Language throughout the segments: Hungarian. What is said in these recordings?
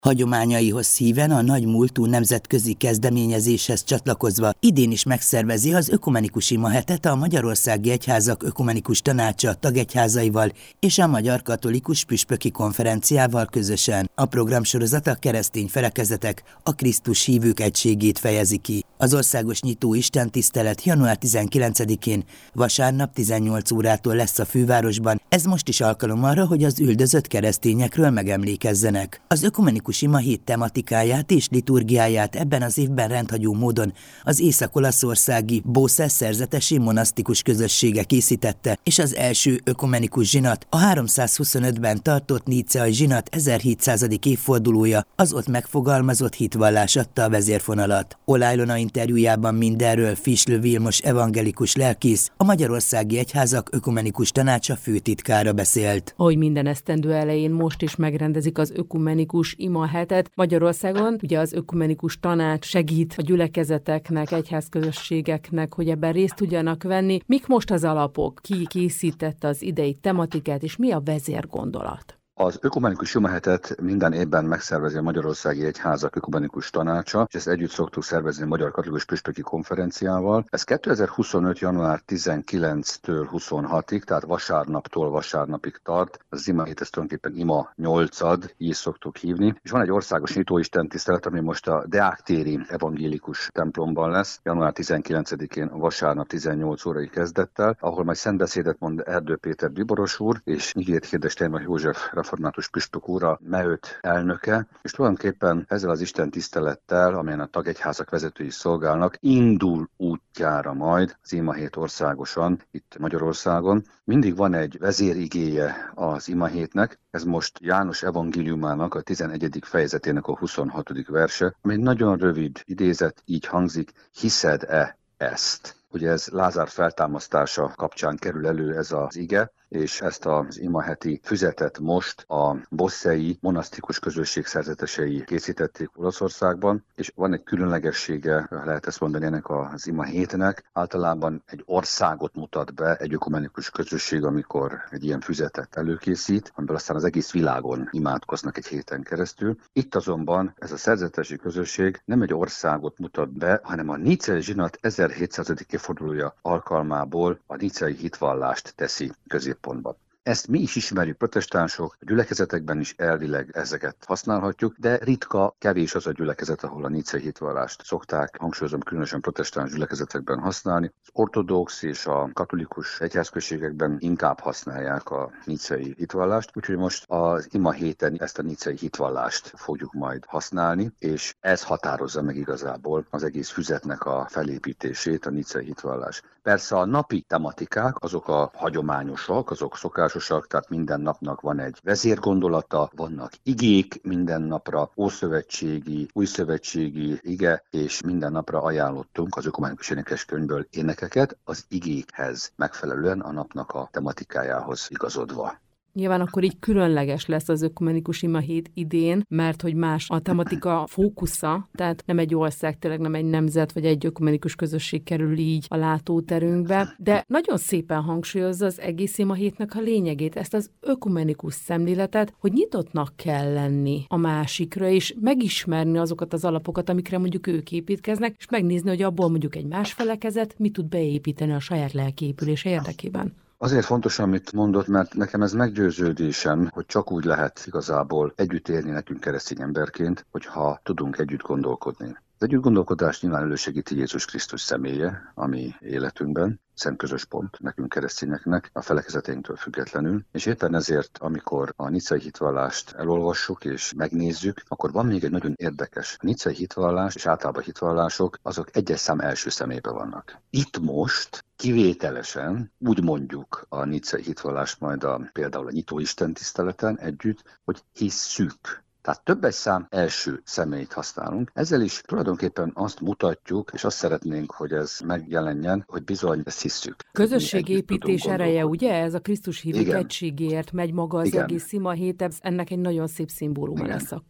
Hagyományaihoz híven a nagy múltú nemzetközi kezdeményezéshez csatlakozva idén is megszervezi az Ökumenikus Imahetet a Magyarországi Egyházak Ökumenikus Tanácsa tagegyházaival és a Magyar Katolikus Püspöki Konferenciával közösen. A programsorozat a keresztény felekezetek, a Krisztus hívők egységét fejezi ki. Az országos nyitó istentisztelet január 19-én vasárnap 18 órától lesz a fővárosban. Ez most is alkalom arra, hogy az üldözött keresztényekről megemlékezzenek. Az Ökumenikus Imahét tematikáját és liturgiáját ebben az évben rendhagyó módon az észak-olaszországi Bose szerzetesi monasztikus közössége készítette, és az első ökumenikus zsinat, a 325-ben tartott níceai zsinat 1700. évfordulója, az ott megfogalmazott hitvallás adta a vezérfonalat. Oláh Ilona interjújában mindenről Fislő Vilmos evangelikus lelkész, a Magyarországi Egyházak Ökumenikus Tanácsa főtitkára beszélt. Ahogy minden esztendő elején most is megrendezik az Ökumenikus Imahetet Magyarországon, ugye az Ökumenikus Tanács segít a gyülekezeteknek, egyházközösségeknek, hogy ebben részt tudjanak venni. Mik most az alapok? Ki készítette az idei tematikát, és mi a vezérgondolat? Az Ökumenikus Imahetet minden évben megszervezi a Magyarországi Egyházak Ökumenikus Tanácsa, és ezt együtt szoktuk szervezni a Magyar Katolikus Püspöki Konferenciával. Ez 2025. január 19-től 26-ig, tehát vasárnaptól vasárnapig tart. Az Imahét, ezt tulajdonképpen Ima 8-ad, így szoktuk hívni. És van egy országos nyitóistentisztelet, ami most a Deák téri evangélikus templomban lesz, január 19-én vasárnap 18 órai kezdettel, ahol majd szentbeszédet mond Erdő Péter Biboros úr, és igét hirdes Steinbach József református püspök úr a MEÖT elnöke, és tulajdonképpen ezzel az istentisztelettel, amelyen a tagegyházak vezetői szolgálnak, indul útjára majd az Imahét országosan, itt Magyarországon. Mindig van egy vezérigéje az Imahétnek, ez most János evangéliumának a 11. fejezetének a 26. verse, ami egy nagyon rövid idézet, így hangzik: hiszed-e ezt? Ugye ez Lázár feltámasztása kapcsán kerül elő ez az ige, és ezt az imaheti füzetet most a bosszei monasztikus közösség szerzetesei készítették Olaszországban, és van egy különlegessége, lehet ezt mondani, ennek az imahétnek. Általában egy országot mutat be egy ökumenikus közösség, amikor egy ilyen füzetet előkészít, amiből aztán az egész világon imádkoznak egy héten keresztül. Itt azonban ez a szerzetesi közösség nem egy országot mutat be, hanem a níceai zsinat 1700. évfordulója alkalmából a níceai hitvallást teszi középpontba. Ezt mi is ismerjük, protestánsok, a gyülekezetekben is elvileg ezeket használhatjuk, de ritka, kevés az a gyülekezet, ahol a níceai hitvallást szokták, hangsúlyozom, különösen protestáns gyülekezetekben használni. Az ortodox és a katolikus egyházközségekben inkább használják a níceai hitvallást, úgyhogy most az ima héten ezt a níceai hitvallást fogjuk majd használni, és ez határozza meg igazából az egész füzetnek a felépítését, a níceai hitvallás. Persze a napi tematikák, azok a hagyományosak, azok szokásosak, tehát minden napnak van egy vezérgondolata, vannak igék minden napra, ószövetségi, újszövetségi ige, és minden napra ajánlottunk az ökumenikus énekeskönyvből énekeket az igékhez megfelelően, a napnak a tematikájához igazodva. Nyilván akkor így különleges lesz az Ökumenikus Imahét idén, mert hogy más a tematika fókusza, tehát nem egy ország, tényleg nem egy nemzet, vagy egy ökumenikus közösség kerül így a látóterünkbe, de nagyon szépen hangsúlyozza az egész Imahétnek a lényegét, ezt az ökumenikus szemléletet, hogy nyitottnak kell lenni a másikra, és megismerni azokat az alapokat, amikre mondjuk ők építkeznek, és megnézni, hogy abból mondjuk egy más felekezet mit tud beépíteni a saját lelkiépülése érdekében. Azért fontos, amit mondott, mert nekem ez meggyőződésem, hogy csak úgy lehet igazából együtt élni nekünk keresztény emberként, hogyha tudunk együtt gondolkodni. Az együtt gondolkodás nyilván elősegíti Jézus Krisztus személye a mi életünkben, szent közös pont nekünk keresztényeknek, a felekezeteinktől függetlenül, és éppen ezért, amikor a nicei hitvallást elolvassuk és megnézzük, akkor van még egy nagyon érdekes. A nicei hitvallás és általában hitvallások, azok egyes szám első személyben vannak. Itt most kivételesen úgy mondjuk a nicei hitvallást majd például a nyitó istentiszteleten együtt, hogy hisszük. Tehát többes szám első személyt használunk. Ezzel is tulajdonképpen azt mutatjuk, és azt szeretnénk, hogy ez megjelenjen, hogy bizony ezt hisszük. Közösségépítés ereje, ugye? Ez a Krisztus hívők egységéért megy maga az egész imahét, ennek egy nagyon szép szimbóluma lesz akkor.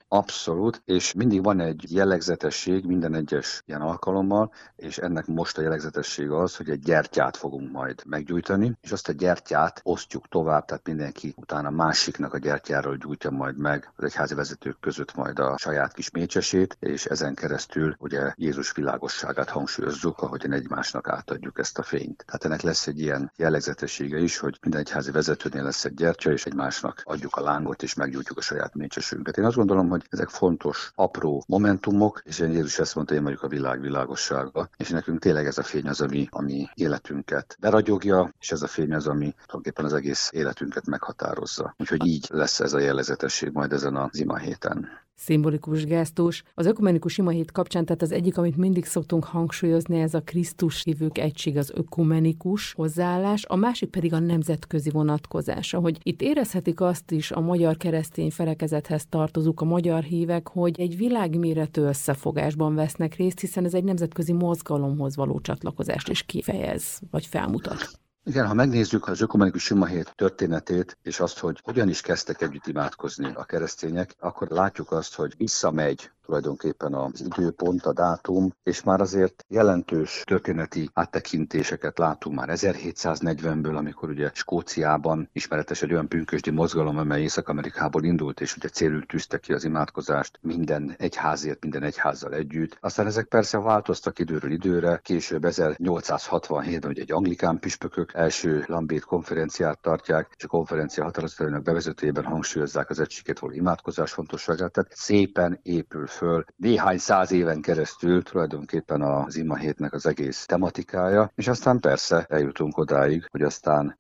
Abszolút, és mindig van egy jellegzetesség minden egyes ilyen alkalommal, és ennek most a jellegzetesség az, hogy egy gyertyát fogunk majd meggyújtani, és azt a gyertyát osztjuk tovább, tehát mindenki utána másiknak a gyertyáról gyújtja majd meg az egyházi vezetők között majd a saját kis mécsesét, és ezen keresztül ugye Jézus világosságát hangsúlyozzuk, ahogyan egymásnak átadjuk ezt a fényt. Tehát ennek lesz egy ilyen jellegzetessége is, hogy minden egyházi vezetőnél lesz egy gyertya, és egymásnak adjuk a lángot, és meggyújtjuk a saját mécsesünket. Én azt gondolom, hogy ezek fontos, apró momentumok, és Jézus ezt mondta, én vagyok a világ világossága, és nekünk tényleg ez a fény az, ami életünket beragyogja, és ez a fény az, ami tulajdonképpen az egész életünket meghatározza. Úgyhogy így lesz ez a jellegzetesség majd ezen az imahéten. Szimbolikus gesztus. Az ökumenikus imahét kapcsán, tehát az egyik, amit mindig szoktunk hangsúlyozni, ez a Krisztus hívők egység, az ökumenikus hozzáállás, a másik pedig a nemzetközi vonatkozása, hogy itt érezhetik azt is a magyar keresztény felekezethez tartozók, a magyar hívek, hogy egy világméretű összefogásban vesznek részt, hiszen ez egy nemzetközi mozgalomhoz való csatlakozást is kifejez, vagy felmutat. Igen, ha megnézzük az ökumenikus imahét történetét, és azt, hogy hogyan is kezdtek együtt imádkozni a keresztények, akkor látjuk azt, hogy visszamegy tulajdonképpen az időpont, a dátum, és már azért jelentős történeti áttekintéseket látunk már 1740-ből, amikor ugye Skóciában ismeretes egy olyan pünkösdi mozgalom, amely Észak-Amerikából indult, és ugye célül tűzte ki az imádkozást minden egyházért, minden egyházzal együtt. Aztán ezek persze változtak időről időre, később 1867-ben ugye egy anglikán püspökök első Lambét konferenciát tartják, és a konferencia határozatának bevezetőjében hangsúlyozzák az egységet való imádkozás fontosságát, tehát szépen épül föl néhány száz éven keresztül tulajdonképpen az imahétnek az egész tematikája, és aztán persze eljutunk odáig, hogy aztán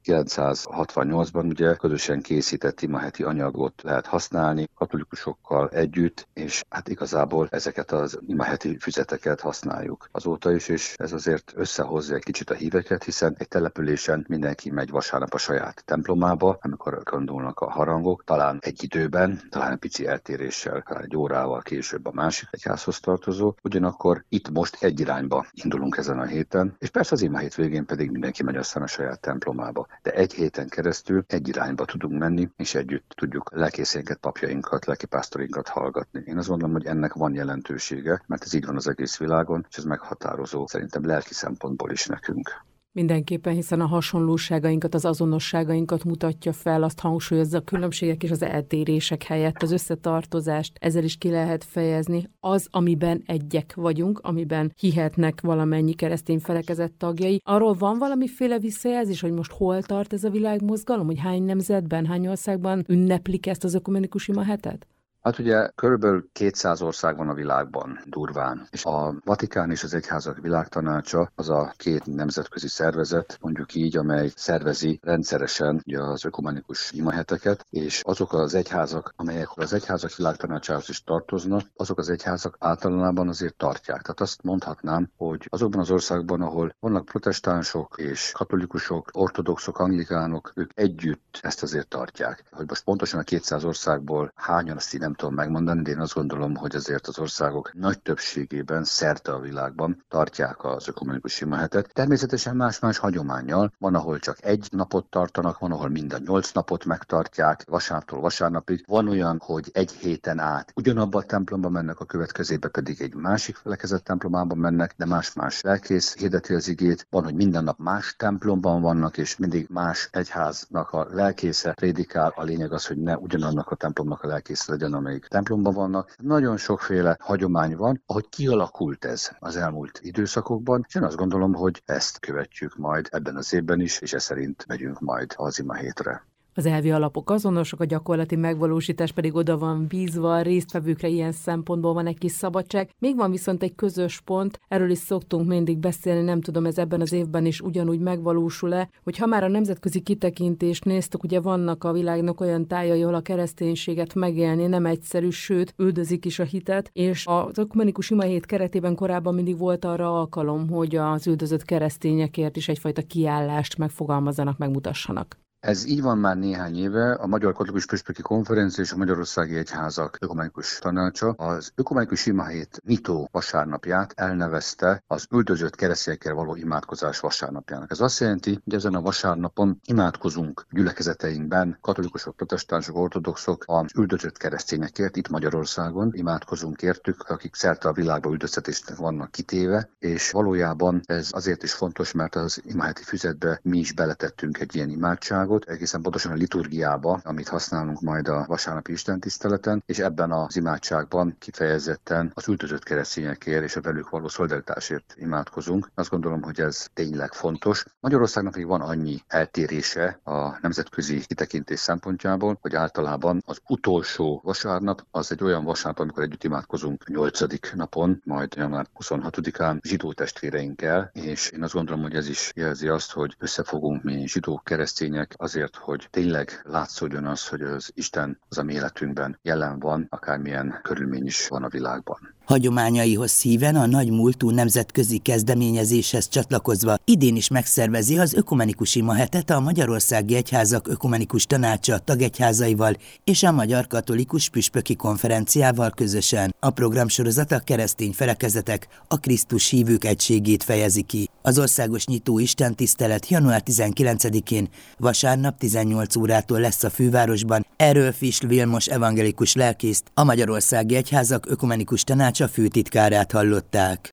1968-ban ugye közösen készített imaheti anyagot lehet használni katolikusokkal együtt, és hát igazából ezeket az imaheti füzeteket használjuk azóta is, és ez azért összehozza egy kicsit a híveket, hiszen egy településen mindenki megy vasárnap a saját templomába, amikor gondolnak a harangok, talán egy időben, talán egy pici eltéréssel, talán egy órával később a másik egyházhoz tartozó. Ugyanakkor itt most egy irányba indulunk ezen a héten, és persze az imahét végén pedig mindenki megy aztán a saját templomába. De egy héten keresztül egy irányba tudunk menni, és együtt tudjuk lelkészénket, papjainkat, lelkipásztorinkat hallgatni. Én azt gondolom, hogy ennek van jelentősége, mert ez így van az egész világon, és ez meghatározó szerintem lelki szempontból is nekünk. Mindenképpen, hiszen a hasonlóságainkat, az azonosságainkat mutatja fel, azt hangsúlyozza a különbségek és az eltérések helyett az összetartozást, ezzel is ki lehet fejezni. Az, amiben egyek vagyunk, amiben hihetnek valamennyi keresztény felekezet tagjai. Arról van valamiféle visszajelzés, hogy most hol tart ez a világmozgalom, hogy hány nemzetben, hány országban ünneplik ezt az ökumenikus imahetet? Hát ugye körülbelül 200 ország van a világban durván, és a Vatikán és az Egyházak Világtanácsa az a két nemzetközi szervezet, mondjuk így, amely szervezi rendszeresen ugye az ökumenikus imaheteket, és azok az egyházak, amelyek az Egyházak Világtanácsához is tartoznak, azok az egyházak általában azért tartják. Tehát azt mondhatnám, hogy azokban az országban, ahol vannak protestánsok és katolikusok, ortodoxok, anglikánok, ők együtt ezt azért tartják. Hogy most pontosan a 200 országból hányan, azt így nem tudom megmondani, de én azt gondolom, hogy azért az országok nagy többségében szerte a világban tartják az ökumenikus imahetet. Természetesen más-más hagyománnyal. Van, ahol csak egy napot tartanak, van, ahol mind a 8 napot megtartják, vasárnaptól vasárnapig. Van olyan, hogy egy héten át ugyanabba a templomba mennek, a következőbe pedig egy másik felekezet templomába mennek, de más-más lelkész hirdeti az igét. Van, hogy minden nap más templomban vannak, és mindig más egyháznak a lelkésze prédikál. A lényeg az, hogy ne ugyanannak a templomnak a lelkésze legyen, amelyik templomban vannak. Nagyon sokféle hagyomány van, ahogy kialakult ez az elmúlt időszakokban, és én azt gondolom, hogy ezt követjük majd ebben az évben is, és ez szerint megyünk majd az imahétre. Az elvi alapok azonosok, a gyakorlati megvalósítás pedig oda van bízva, a résztvevőkre ilyen szempontból van egy kis szabadság. Még van viszont egy közös pont, erről is szoktunk mindig beszélni, nem tudom, ez ebben az évben is ugyanúgy megvalósul-e, hogy ha már a nemzetközi kitekintést néztük, ugye vannak a világnak olyan tájai, ahol a kereszténységet megélni nem egyszerű, sőt, üldözik is a hitet, és az ökumenikus imahét keretében korábban mindig volt arra alkalom, hogy az üldözött keresztényekért is egyfajta kiállást megfogalmazzanak, megmutassanak. Ez így van már néhány éve. A Magyar Katolikus Püspöki Konferencia és a Magyarországi Egyházak Ökumenikus Tanácsa az Ökumenikus Imahét nyitó vasárnapját elnevezte az üldözött keresztényekkel való imádkozás vasárnapjának. Ez azt jelenti, hogy ezen a vasárnapon imádkozunk gyülekezeteinkben, katolikusok, protestánsok, ortodoxok az üldözött keresztényekért itt Magyarországon, imádkozunk értük, akik szerte a világban üldöztetésnek vannak kitéve, és valójában ez azért is fontos, mert az imaheti füzetbe mi is beletettünk egy ilyen imádságot, egészen pontosan a liturgiába, amit használunk majd a vasárnapi istentiszteleten, és ebben az imádságban kifejezetten az üldözött keresztényekért és a velük való szolidaritásért imádkozunk. Azt gondolom, hogy ez tényleg fontos. Magyarországnak még van annyi eltérése a nemzetközi kitekintés szempontjából, hogy általában az utolsó vasárnap az egy olyan vasárnap, amikor együtt imádkozunk 8. napon, majd január 26-án zsidó testvéreinkkel, és én azt gondolom, hogy ez is jelzi azt, hogy összefogunk mi zsidó keresztények azért, hogy tényleg látszódjon az, hogy az Isten az a mi életünkben jelen van, akármilyen körülmény is van a világban. Hagyományaihoz híven a nagy múltú nemzetközi kezdeményezéshez csatlakozva idén is megszervezi az Ökumenikus Imahetet a Magyarországi Egyházak Ökumenikus Tanácsa tagegyházaival és a Magyar Katolikus Püspöki Konferenciával közösen. A programsorozat a keresztény felekezetek, a Krisztus hívők egységét fejezi ki. Az országos nyitó istentisztelet január 19-én vasárnap 18 órától lesz a fővárosban. Erről Fisl Vilmos evangelikus lelkészt, a Magyarországi Egyházak Ökumenikus Tanácsa főtitkárát hallották.